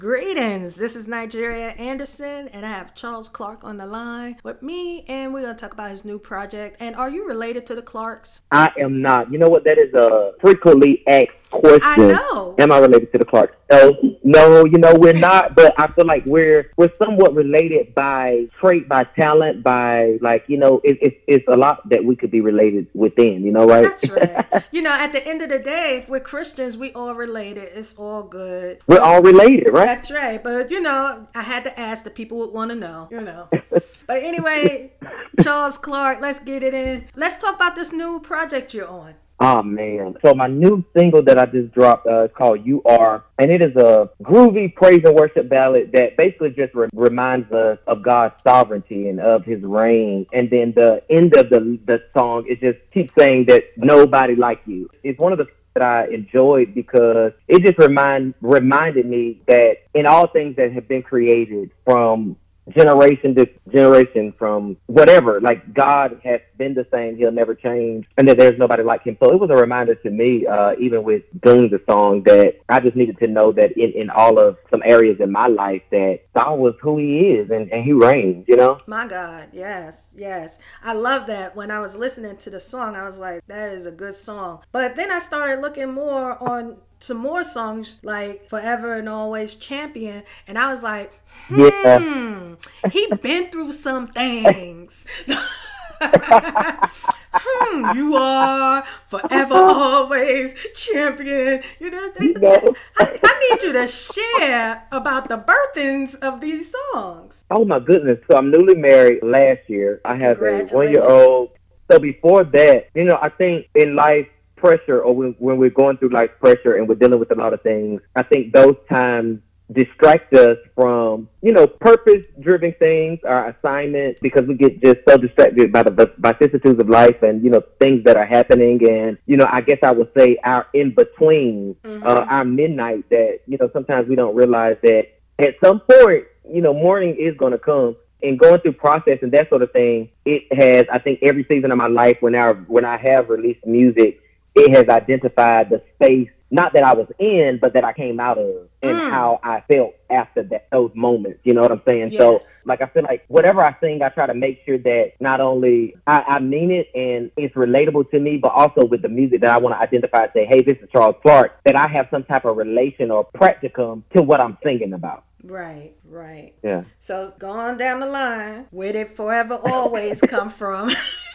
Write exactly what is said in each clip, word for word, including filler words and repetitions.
Greetings. This is Nigeria Anderson, and I have Charles Clark on the line with me, and we're going to talk about his new project. And are you related to the Clarks? I am not. You know what? That is a frequently asked question. I know. Am I related to the Clarks? No, no. You know we're not. But I feel like we're we're somewhat related by trait, by talent, by like you know it, it, it's a lot that we could be related within. You know, right? That's right. You know, at the end of the day, if we're Christians, we all related. It's all good. We're all related, right? That's right. But you know, I had to ask. The people would want to know. You know. But anyway, Charles Clark, let's get it in. Let's talk about this new project you're on. Oh, man. So my new single that I just dropped uh, is called You Are, and it is a groovy praise and worship ballad that basically just re- reminds us of God's sovereignty and of his reign. And then the end of the, the song, it just keeps saying that nobody like you. It's one of the that I enjoyed because it just remind reminded me that in all things that have been created from generation to generation, from whatever, like God has been the same, he'll never change, and that there's nobody like him. So it was a reminder to me, uh, even with doing the song, that I just needed to know that in, in all of some areas in my life that God was who he is and, and he reigns, you know? My God, yes, yes. I love that. When I was listening to the song, I was like, that is a good song. But then I started looking more on some more songs like Forever and Always Champion, and I was like, hmm, yeah. He been through some things. hmm, you are forever, always champion. You know, they, you know. I, I need you to share about the birthings of these songs. Oh my goodness! So I'm newly married last year. I have a one-year-old. So before that, you know, I think in life, pressure, or when, when we're going through life pressure and we're dealing with a lot of things, I think those times distract us from, you know, purpose-driven things, our assignment, because we get just so distracted by the vicissitudes of life and, you know, things that are happening. And, you know, I guess I would say our in-between, mm-hmm. uh, our midnight, that, you know, sometimes we don't realize that at some point, you know, morning is going to come. And going through process and that sort of thing, it has, I think, every season of my life when I, when I have released music, it has identified the space, not that I was in, but that I came out of, and mm. how I felt after that, those moments. You know what I'm saying? Yes. So, like, I feel like whatever I sing, I try to make sure that not only I, I mean it and it's relatable to me, but also with the music that I want to identify and say, hey, this is Charles Clark, that I have some type of relation or practicum to what I'm singing about. Right, right. Yeah. So going down the line, where did Forever Always come from?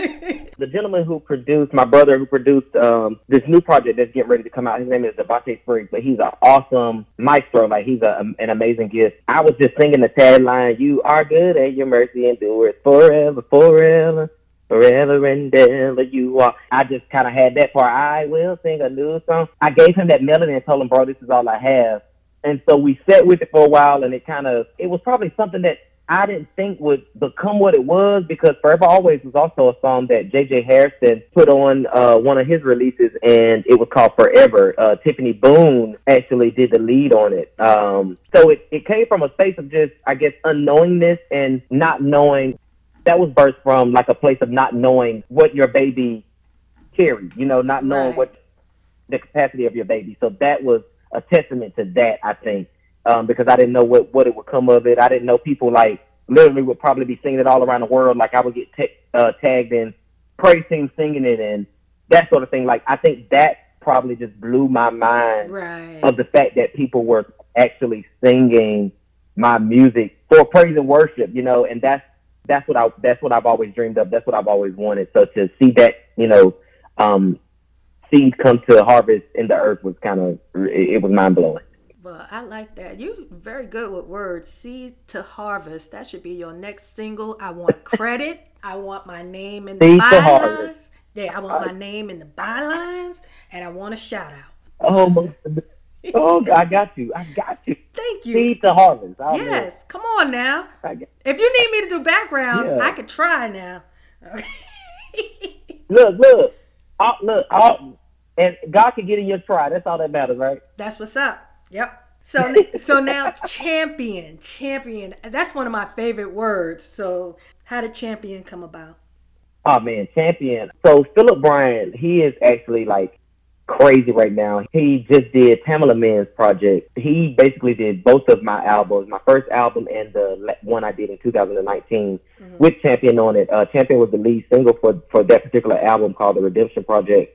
The gentleman who produced, my brother who produced um, this new project that's getting ready to come out, his name is Devontae Spriggs, but he's an awesome maestro. Like, he's a, an amazing gift. I was just singing the tagline, you are good and your mercy endures forever, forever. Forever and ever you are. I just kind of had that part. I will sing a new song. I gave him that melody and told him, bro, this is all I have. And so we sat with it for a while, and it kind of, it was probably something that I didn't think would become what it was, because Forever Always was also a song that J J Harrison put on uh, one of his releases, and it was called Forever. Uh, Tiffany Boone actually did the lead on it. Um, so it, it came from a space of just, I guess, unknowingness and not knowing. That was birthed from like a place of not knowing what your baby carried, you know, not knowing right. what the capacity of your baby. So that was a testament to that, I think, um, because I didn't know what, what it would come of it. I didn't know people like literally would probably be singing it all around the world. Like I would get t- uh, tagged in praise teams singing it and that sort of thing. Like I think that probably just blew my mind right. of the fact that people were actually singing my music for praise and worship, you know, and that's that's what I that's what I've always dreamed of. That's what I've always wanted. So to see that, you know, um, seeds come to harvest in the earth was kind of, it, it was mind-blowing. Well, I like that. You very good with words. Seed to harvest. That should be your next single. I want credit. I want my name in the seed bylines. Yeah, I want my name in the bylines, and I want a shout out. Oh, my, oh, I got you. I got you. Thank you. Seed to harvest. I'll yes, come on now. If you need me to do backgrounds, yeah. I could try now. look, look. Uh, look, uh, and God can get in your try. That's all that matters, right? That's what's up. Yep. So, so now champion, champion. That's one of my favorite words. So, how did champion come about? Oh man, champion. So Philip Bryan, he is actually like crazy right now. He just did Pamela Mann's project. He basically did both of my albums, my first album and the one I did in two thousand nineteen mm-hmm. with Champion on it. Uh, Champion was the lead single for, for that particular album called The Redemption Project.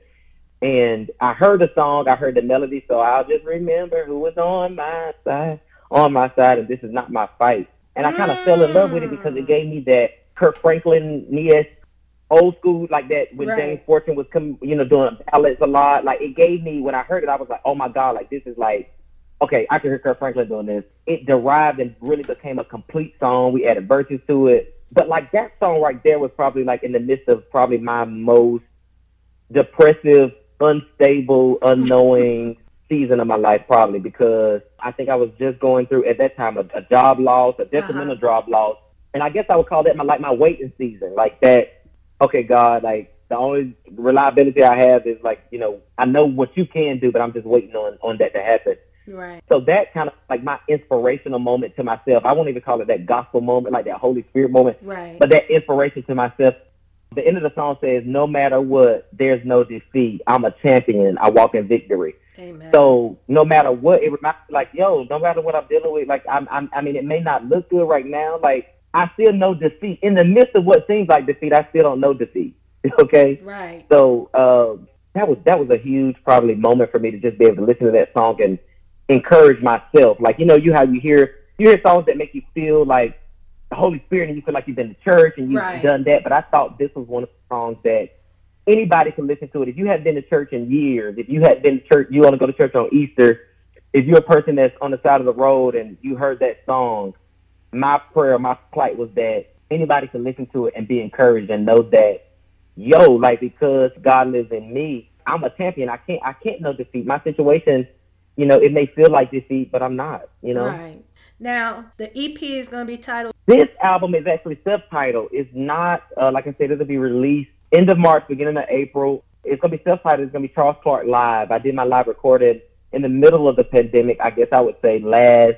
And I heard the song, I heard the melody, so I'll just remember who was on my side, on my side, and this is not my fight. And I kind of mm. fell in love with it because it gave me that Kirk Franklin, Nias, old school, like that when right. James Fortune was coming, you know, doing ballads a lot. Like, it gave me, when I heard it, I was like, oh my God, like, this is like, okay, I can hear Kirk Franklin doing this. It derived and really became a complete song. We added verses to it. But, like, that song right there was probably, like, in the midst of probably my most depressive, unstable, unknowing season of my life, probably, because I think I was just going through, at that time, a, a job loss, a detrimental uh-huh. job loss. And I guess I would call that my, like, my waiting season. Like, that, okay, God, like, the only reliability I have is, like, you know, I know what you can do, but I'm just waiting on, on that to happen. Right. So that kind of, like, my inspirational moment to myself, I won't even call it that gospel moment, like that Holy Spirit moment. Right. But that inspiration to myself. The end of the song says, no matter what, there's no defeat. I'm a champion. I walk in victory. Amen. So no matter what, it reminds me, like, yo, no matter what I'm dealing with, like, I'm, I'm, I mean, it may not look good right now. Like, I still know defeat. In the midst of what seems like defeat, I still don't know defeat. Okay? Right. So uh, that was that was a huge, probably, moment for me to just be able to listen to that song and encourage myself. Like, you know, you how you hear, you hear songs that make you feel like the Holy Spirit and you feel like you've been to church and you've right. done that. But I thought this was one of the songs that anybody can listen to it. If you haven't been to church in years, if you hadn't been to church, you want to go to church on Easter, if you're a person that's on the side of the road and you heard that song, my prayer, my plight was that anybody can listen to it and be encouraged and know that, yo, like, because God lives in me, I'm a champion. I can't, I can't know defeat. My situation, you know, it may feel like defeat, but I'm not, you know? Right. Now, the E P is going to be titled? This album is actually self-titled. It's not, uh, like I said, it'll be released end of March, beginning of April. It's going to be self-titled. It's going to be Charles Clark Live. I did my live recording in the middle of the pandemic, I guess I would say last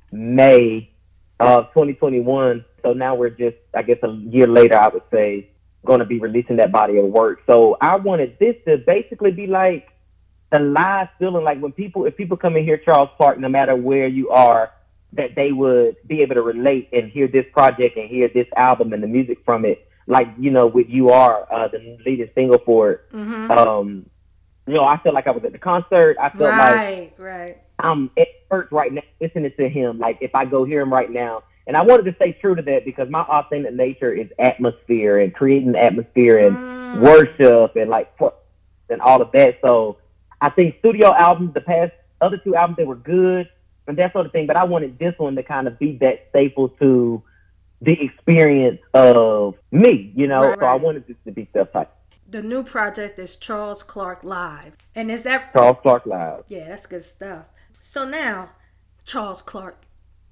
May of twenty twenty-one. So now we're just, I guess a year later, I would say, going to be releasing that body of work. So I wanted this to basically be like the live feeling, like when people, if people come and hear Charles Clark, no matter where you are, that they would be able to relate and hear this project and hear this album and the music from it. Like, you know, with You Are, uh, the leading single for it. Mm-hmm. Um, you know, I feel like I was at the concert. I felt right, like right. I'm at church right now listening to him. Like, if I go hear him right now. And I wanted to stay true to that because my authentic nature is atmosphere and creating atmosphere and mm. worship and, like, and all of that. So I think studio albums, the past other two albums, they were good and that sort of thing. But I wanted this one to kind of be that staple to the experience of me, you know? Right, so right. I wanted this to be self-titled. The new project is Charles Clark Live. And is that... Charles Clark Live. Yeah, that's good stuff. So now, Charles Clark,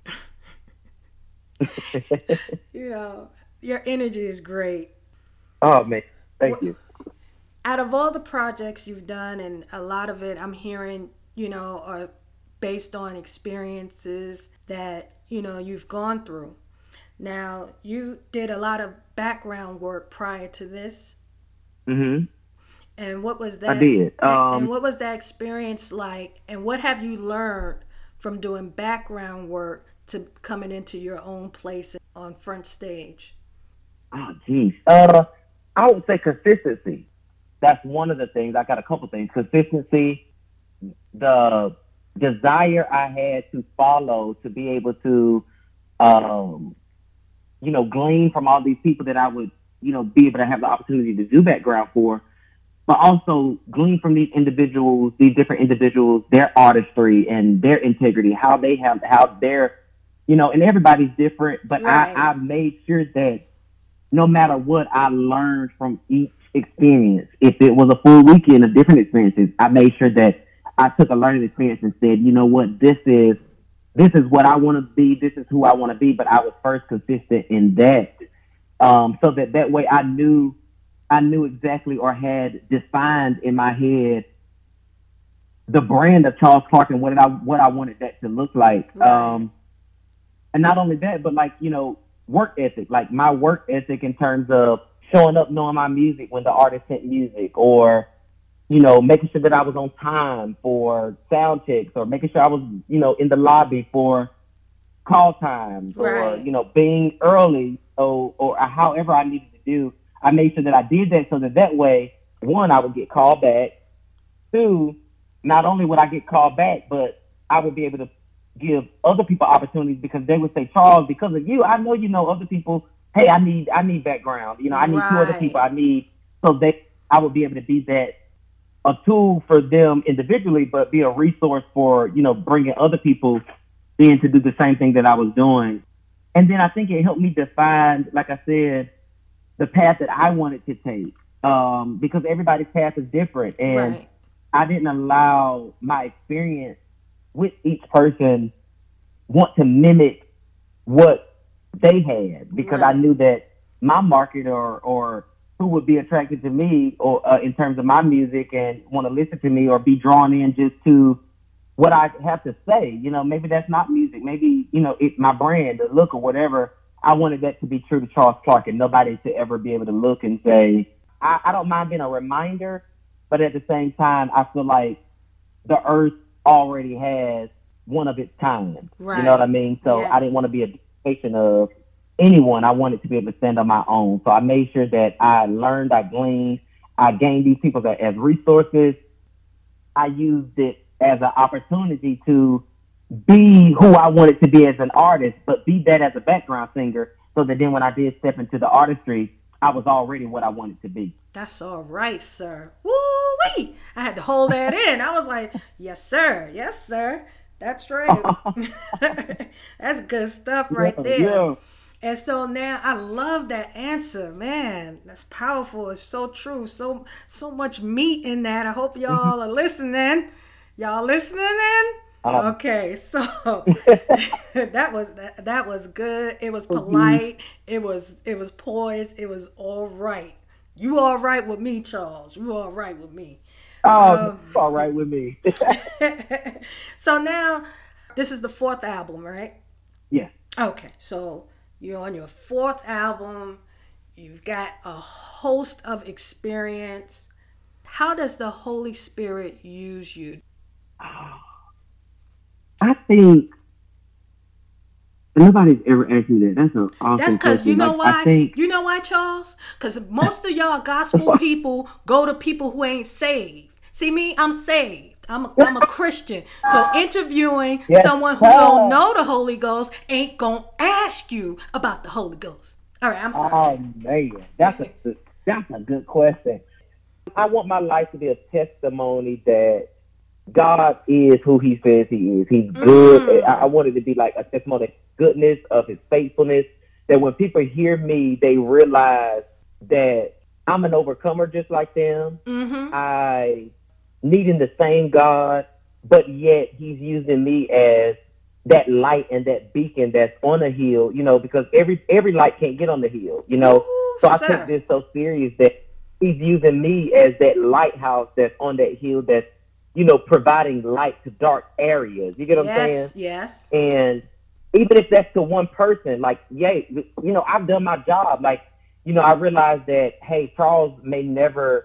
you know, your energy is great. Oh, man. Thank what, you. Out of all the projects you've done, and a lot of it I'm hearing, you know, are based on experiences that, you know, you've gone through. Now, you did a lot of background work prior to this. Mm-hmm. And what was that? I did. Um, and what was that experience like? And what have you learned from doing background work to coming into your own place on front stage? Oh, geez. Uh, I would say consistency. That's one of the things. I got a couple things. Consistency, the desire I had to follow to be able to, um, you know, glean from all these people that I would, you know, be able to have the opportunity to do background for, but also glean from these individuals, these different individuals, their artistry and their integrity, how they have, how they're, you know, and everybody's different, but right. I, I made sure that no matter what, I learned from each experience. If it was a full weekend of different experiences, I made sure that I took a learning experience and said, you know what, this is, this is what I want to be, this is who I want to be, but I was first consistent in that, um, so that that way I knew, I knew exactly or had defined in my head the brand of Charles Clark and what I what I wanted that to look like. Right. Um, and not only that, but like, you know, work ethic, like my work ethic in terms of showing up knowing my music when the artist sent music, or you know, making sure that I was on time for sound checks, or making sure I was, you know, in the lobby for call times, or, Right. you know, being early, or, or however I needed to do. I made sure that I did that so that that way, one, I would get called back. Two, not only would I get called back, but I would be able to give other people opportunities, because they would say, Charles, because of you, I know you know other people. Hey, I need I need background. You know, I need two other Right. people. I need so that I would be able to be that a tool for them individually, but be a resource for, you know, bringing other people in to do the same thing that I was doing. And then I think it helped me define, like I said, the path that I wanted to take, um, because everybody's path is different, and Right. I didn't allow my experience with each person want to mimic what they had, because Right. I knew that my market, or or who would be attracted to me, or uh, in terms of my music, and want to listen to me or be drawn in just to what I have to say. You know, maybe that's not music. Maybe, you know, it, my brand, the look, or whatever. I wanted that to be true to Charles Clark, and nobody to ever be able to look and say, I, I don't mind being a reminder, but at the same time, I feel like the earth already has one of its kind. Right. You know what I mean? So Yes. I didn't want to be a dictation of anyone. I wanted to be able to stand on my own. So I made sure that I learned, I gleaned, I gained these people that as resources. I used it as an opportunity to be who I wanted to be as an artist, but be that as a background singer, so that then when I did step into the artistry, I was already what I wanted to be. That's all right, sir. Woo-wee! I had to hold that in. I was like, yes, sir. Yes, sir. That's right. That's good stuff right Yeah, there. yeah. And so now I love that answer, man. That's powerful. It's so true. So so much meat in that. I hope y'all are listening. Y'all listening in? Um, Okay, so that was that, that was good. It was polite. It was it was poised. It was all right. You all right with me, Charles? You all right with me? Oh, Um, it's all right with me. So now this is the fourth album, right? Yeah. Okay, so you're on your fourth album. You've got a host of experience. How does the Holy Spirit use you? I think nobody's ever asked me that. That's an awesome That's because question. you know Like, why? I think, You know why, Charles? Because most of y'all gospel people go to people who ain't saved. See me? I'm saved. I'm a, I'm a Christian. So interviewing Yes, someone who sir. don't know the Holy Ghost ain't gonna ask you about the Holy Ghost. All right, I'm sorry. oh man, that's a that's a good question. I want my life to be a testimony that God is who He says He is. He's good. Mm. I, I want it to be like a testimony of goodness, of His faithfulness. That when people hear me, they realize that I'm an overcomer just like them. Mm-hmm. I needing the same God, but yet He's using me as that light and that beacon that's on a hill, you know, because every every light can't get on the hill, you know. Ooh, so I sir. take this so serious that He's using me as that lighthouse that's on that hill that's, you know, providing light to dark areas. You get what I'm saying? Yes, yes. And even if that's to one person, like, yay, you know, I've done my job. Like, you know, I realized that, hey, Charles may never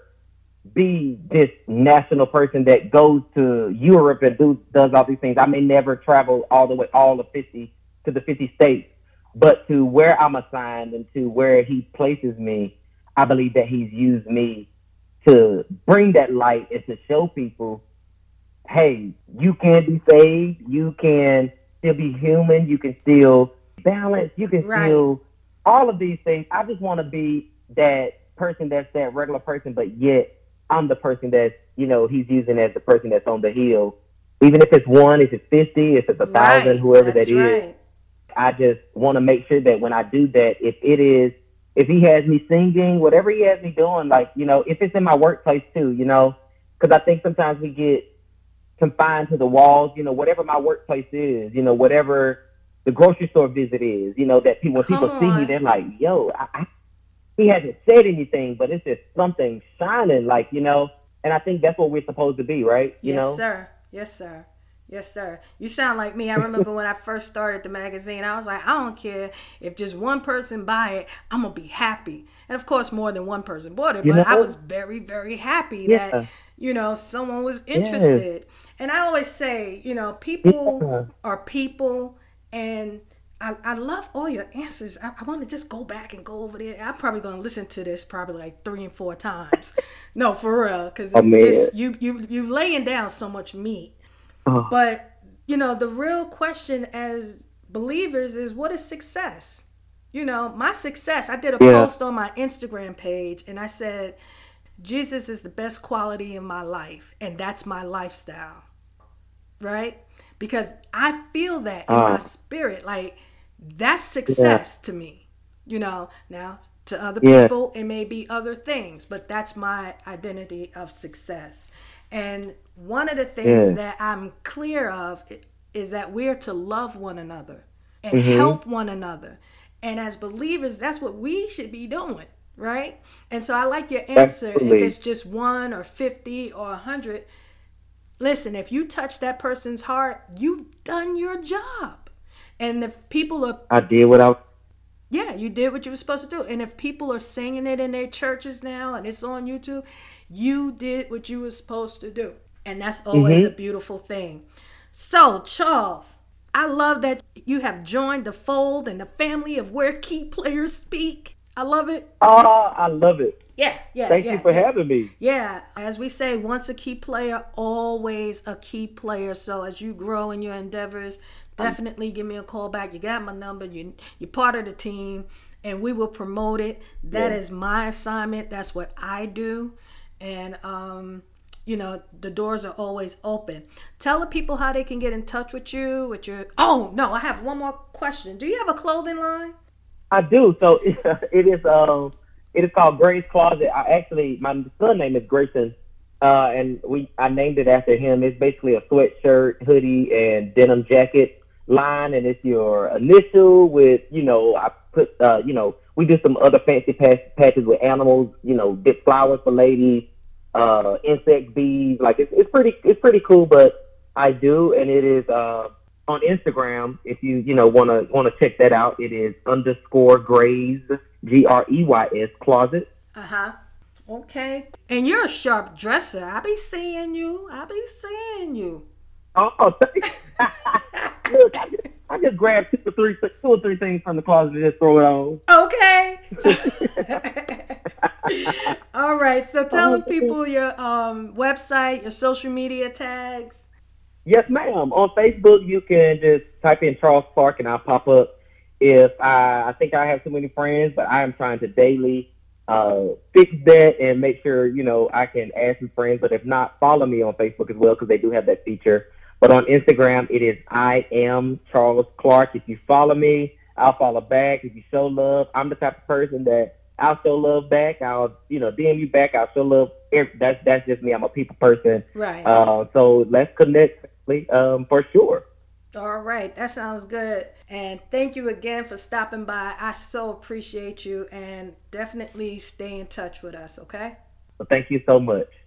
be this national person that goes to Europe and do, does all these things. I may never travel all the way, all the fifty to the fifty states, but to where I'm assigned and to where He places me, I believe that He's used me to bring that light and to show people, hey, you can be saved, you can still be human, you can still balance, you can Right. still, all of these things. I just want to be that person that's that regular person, but yet I'm the person that, you know, He's using as the person that's on the hill. Even if it's one, if it's fifty, if it's a thousand, Right. whoever That's that is. right. I just want to make sure that when I do that, if it is, if He has me singing, whatever He has me doing, like, you know, if it's in my workplace too, you know, because I think sometimes we get confined to the walls, you know, whatever my workplace is, you know, whatever the grocery store visit is, you know, that people, when Come people see me, on. they're like, yo, I, I, he hasn't said anything, but it's just something shining, like, you know, and I think that's what we're supposed to be, right? You Yes, know? sir. Yes, sir. Yes, sir. You sound like me. I remember when I first started the magazine, I was like, I don't care if just one person buy it, I'm going to be happy. And of course, more than one person bought it, You but I know? was very, very happy Yeah. that you know, someone was interested. Yes. And I always say, you know, people yeah. are people, and I, I love all your answers. I, I want to just go back and go over there. I'm probably going to listen to this probably like three and four times. No, for real, because oh, just you you you laying down so much meat. Oh. But you know, the real question as believers is, what is success? You know, my success. I did a yeah. post on my Instagram page, and I said, Jesus is the best quality in my life, and that's my lifestyle, right? Because I feel that in uh. my spirit, like. That's success yeah. to me, you know. Now, to other yeah. people, it may be other things, but that's my identity of success. And one of the things yeah. that I'm clear of is that we're to love one another and mm-hmm. help one another. And as believers, that's what we should be doing, right? And so I like your answer. Absolutely. If it's just one or fifty or a hundred, listen, if you touch that person's heart, you've done your job. And if people are... I did what I... Yeah, you did what you were supposed to do. And if people are singing it in their churches now and it's on YouTube, you did what you were supposed to do. And that's always mm-hmm. a beautiful thing. So, Charles, I love that you have joined the fold and the family of Where Key Players Speak. I love it. Oh, I love it. Yeah, yeah, Thank yeah, you for yeah. having me. Yeah, as we say, once a key player, always a key player. So as you grow in your endeavors, definitely give me a call back. You got my number. You, you're part of the team, and we will promote it. That yeah. is my assignment. That's what I do. And, um, you know, the doors are always open. Tell the people how they can get in touch with you. With your. Oh, no, I have one more question. Do you have a clothing line? I do. So it is um, it is called Gray's Closet. I actually, my son's name is Grayson. Uh, and we, I named it after him. It's basically a sweatshirt, hoodie, and denim jacket line, and it's your initial with, you know, I put, uh, you know, we do some other fancy patch, patches with animals, you know, dip flowers for ladies, uh, insect bees. Like it's, it's pretty, it's pretty cool. But I do, and it is uh, on Instagram. If you, you know, wanna wanna check that out, it is underscore Grays, G R E Y S Closet. Uh huh. Okay. And you're a sharp dresser. I be seeing you. I be seeing you. Oh, thanks. Look, I just, I just grabbed two or three, two or three things from the closet and just throw it on. Okay. All right. So tell the people your um, website, your social media tags. Yes, ma'am. On Facebook, you can just type in Charles Clark and I'll pop up. If I, I think I have too many friends, but I am trying to daily uh, fix that and make sure, you know, I can add some friends. But if not, follow me on Facebook as well because they do have that feature. But on Instagram, it is I am Charles Clark. If you follow me, I'll follow back. If you show love, I'm the type of person that I'll show love back. I'll, you know, D M you back. I'll show love. That's that's just me. I'm a people person. Right. Uh, so let's connect um, for sure. All right. That sounds good. And thank you again for stopping by. I so appreciate you, and definitely stay in touch with us, okay? Well, thank you so much.